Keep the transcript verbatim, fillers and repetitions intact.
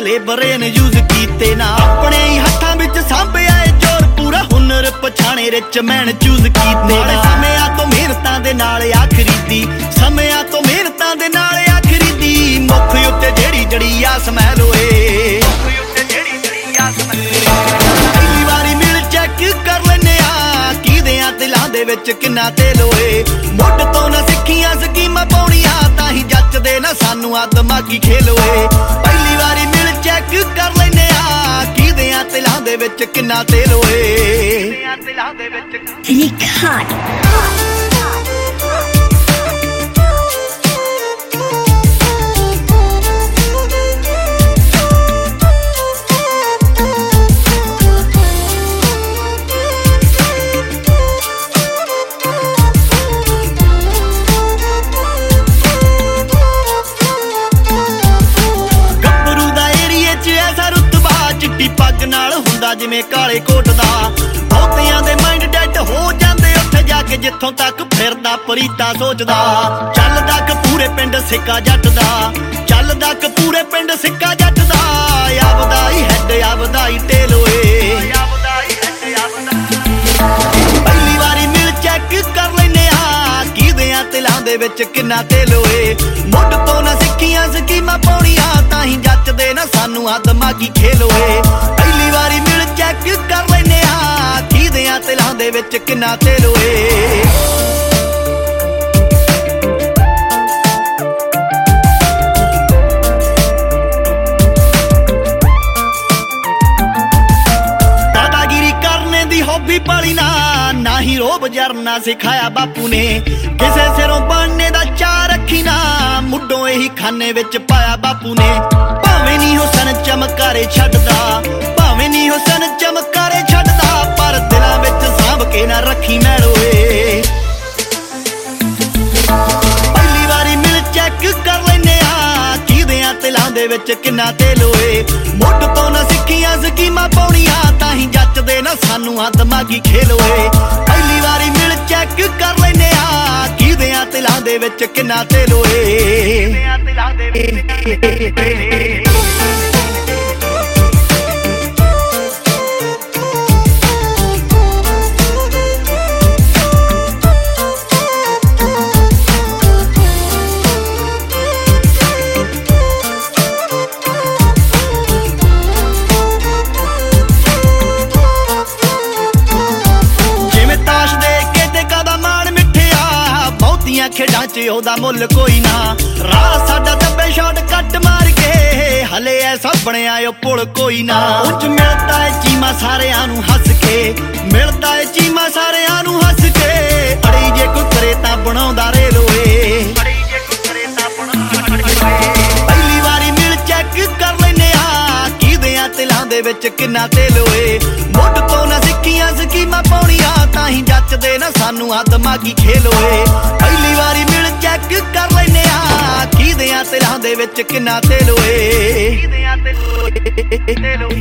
ਤੇਰੇ brain use ਕੀਤੇ ਨਾ। ਆਪਣੇ ਹੀ ਹੱਥਾਂ ਵਿੱਚ ਸਾਂਭਿਆ ਏ ਜ਼ੋਰ ਪੂਰਾ ਹੁਨਰ ਪਛਾਣੇ ਰਿਚ ਮੈਨ ਚੂਜ਼ ਕੀਤੇ ਨਾ। ਸਮਿਆਂ ਤੋਂ ਮਿਹਨਤਾਂ ਦੇ ਨਾਲ ਆ ਖਰੀਦੀ, ਸਮਿਆਂ ਤੋਂ ਮਿਹਨਤਾਂ ਦੇ ਨਾਲ ਆ ਖਰੀਦੀ। ਮੁੱਖ ਉੱਤੇ ਜਿਹੜੀ ਜੜੀ ਆ ਸਮੈਲ ਹੋਏ, ਪਹਿਲੀ ਵਾਰੀ ਮਿਲ ਚੈੱਕ ਕਰ ਲੈਨੇ ਆ ਕਿਹਦਿਆਂ ਦਿਲਾਂ ਦੇ ਵਿੱਚ ਕਿੰਨਾ ਤੇਲ ਹੋਏ। ਮੁੱਢ ਤੋਂ ਨਾ ਸਿੱਖੀਆਂ ਸਕੀਮਾਂ ਪਾਉਣੀਆਂ ਤਾਂ ਹੀ ਜੱਚਦੇ ਨਾ ਸਾਨੂੰ ਆ ਦਿਮਾਗੀ ਖੇਲ ਹੋਏ। ਪਹਿਲੀ ਵਾਰੀ ਮਿਲ ਚੈੱਕ ਕਰ ਲੈਨੇ ਆ ਕਿਹਦਿਆਂ ਦਿਲਾਂ ਦੇ ਵਿੱਚ ਕਿੰਨਾ ਤੇਲ ਹੋਏ। ਪੱਗ ਨਾਲ ਹੁੰਦਾ ਜਿਵੇਂ ਕਾਲੇ ਕੋਟ ਦਾ। ਬਹੁਤਿਆਂ ਦੇ ਮਾਈਂਡ ਡੈਡ ਹੋ ਜਾਂਦੇ ਉੱਥੇ ਜਾ ਕੇ ਜਿੱਥੋਂ ਤੱਕ ਫਿਰਦਾ ਪਰੀਤਾ ਸੋਚਦਾ। ਚੱਲਦਾ ਕਪੂਰੇ ਪਿੰਡ ਸਿੱਕਾ ਜੱਟ ਦਾ, ਚੱਲਦਾ ਕਪੂਰੇ ਪਿੰਡ ਸਿੱਕਾ ਜੱਟ ਦਾ। ਆਪਦਾ ਹੀ ਹੈਡ ਆਪਦਾ ਹੀ ਟੇਲ ਹੋਏ। ਪਹਿਲੀ ਵਾਰੀ ਮਿਲ ਚੈੱਕ ਕਰ ਲੈਨੇ ਆ ਕਿਹਦਿਆਂ ਦਿਲਾਂ ਦੇ ਵਿੱਚ ਕਿੰਨਾ ਤੇਲ ਹੋਏ। ਮੁੱਢ ਤੋਂ ਨਾ ਸਿੱਖੀਆਂ ਸਕੀਮਾਂ ਪਾਉਣੀਆਂ ਤਾਂ ਹੀ ਜੱਚਦੇ ਨਾ ਸਾਨੂੰ ਆ ਦਿਮਾਗੀ ਖੇਲ ਹੋਏ। ਪਹਿਲੀ ਵਾਰੀ ਮਿਲ ਚੈੱਕ ਕਰ ਲੈਨੇ ਆ ਕਿਹਦਿਆਂ ਦਿਲਾਂ ਦੇ ਵਿੱਚ ਕਿੰਨਾ ਤੇਲ ਹੋਏ। ਦਾਦਾਗਿਰੀ ਕਰਨੇ ਦੀ ਹੌਬੀ ਪਾਲੀ ਨਾ, ਨਾ ਹੀ ਰੋਬ ਜਰਨਾ ਸਿਖਾਇਆ ਬਾਪੂ ਨੇ। ਕਿਸੇ ਸਿਰੋਂ ਬਣਨੇ ਦਾ ਚਾਅ ਰੱਖੀ ਨਾ, ਮੁੱਢੋਂ ਇਹੀ ਖਾਨੇ ਵਿੱਚ ਪਾਇਆ ਬਾਪੂ ਨੇ। ਭਾਵੇਂ ਨੀ ਹੁਸਨ ਚਮਕਾਰੇ ਛੱਡਦਾ, ਭਾਵੇਂ ਨੀ ਹੁਸਨ ਚਮਕਾਰੇ ਛੱਡਦਾ, ਪਰ ਦਿਲਾਂ ਵਿੱਚ ਸਾਂਭ ਕੇ ਨਾ ਰੱਖੀ ਮੈਲ ਹੋਏ। ਪਹਿਲੀ ਵਾਰੀ ਮਿਲ ਚੈੱਕ ਕਰ ਲੈਨੇ ਆ ਕਿਹਦਿਆਂ ਦਿਲਾਂ ਦੇ ਵਿੱਚ ਕਿੰਨਾ ਤੇਲ ਹੋਏ। ਮੁੱਢ ਤੋਂ ਨਾ ਸਿੱਖੀਆਂ ਸਕੀਮਾਂ ਪਾਉਣੀਆਂ ਤਾਂ ਹੀ ਜੱਚਦੇ ਨਾ ਸਾਨੂੰ ਆ ਦਿਮਾਗੀ ਖੇਲ ਹੋਏ। ਪਹਿਲੀ ਵਾਰੀ ਮਿਲ ਚੈੱਕ ਕਰ ਲੈਨੇ ਆ ਕਿਹਦਿਆਂ ਦਿਲਾਂ ਦੇ ਵਿੱਚ ਕਿੰਨਾ ਤੇਲ ਹੋਏ। ਖੇਡਾਂ 'ਚ ਉਹਦਾ ਮੁੱਲ ਕੋਈ ਨਾ, ਰਾਹ ਸਾਡਾ ਦੱਬੇ ਸ਼ਾਟ ਕੱਟ ਮਾਰ ਕੇ। ਹਲੇ ਐਸਾ ਬਣਿਆ ਓ ਪੁਲ ਕੋਈ ਨਾ। ਉਂਝ ਮਿਲਦਾ ਏ ਚੀਮਾ ਸਾਰਿਆਂ ਨੂੰ ਹੱਸ ਕੇ, ਮਿਲਦਾ ਏ ਚੀਮਾ ਸਾਰਿਆਂ ਨੂੰ ਹੱਸ ਕੇ। ਅੜੀ ਜੇ ਕੋਈ ਕਰੇ ਤਾਂ ਬਣਾਉਂਦਾ ਰੇਲ ਹੋਏ। ਪਹਿਲੀ ਵਾਰੀ ਮਿਲ ਚੈੱਕ ਕਰ ਲੈਨੇ ਆ ਕਿਹਦਿਆਂ ਦਿਲਾਂ ਦੇ ਵਿੱਚ ਕਿੰਨਾ ਤੇਲ ਹੋਏ। ਮੁੱਢ ਤੋਂ ਨਾ ਸਿੱਖੀਆਂ ਸਕੀਮਾਂ ਪਾਉਣੀਆਂ ਤਾਂ ਹੀ ਜੱਚਦੇ ਨਾ ਸਾਨੂੰ ਆ ਦਿਮਾਗੀ ਖੇਲ ਹੋਏ। ਪਹਿਲੀ ਵਾਰੀ ਮਿਲ ਚੈੱਕ ਕਰ ਲੈਨੇ ਆ ਕਿਹਦਿਆਂ ਦਿਲਾਂ ਦੇ ਵਿੱਚ ਕਿੰਨਾ ਤੇਲ ਹੋਏ।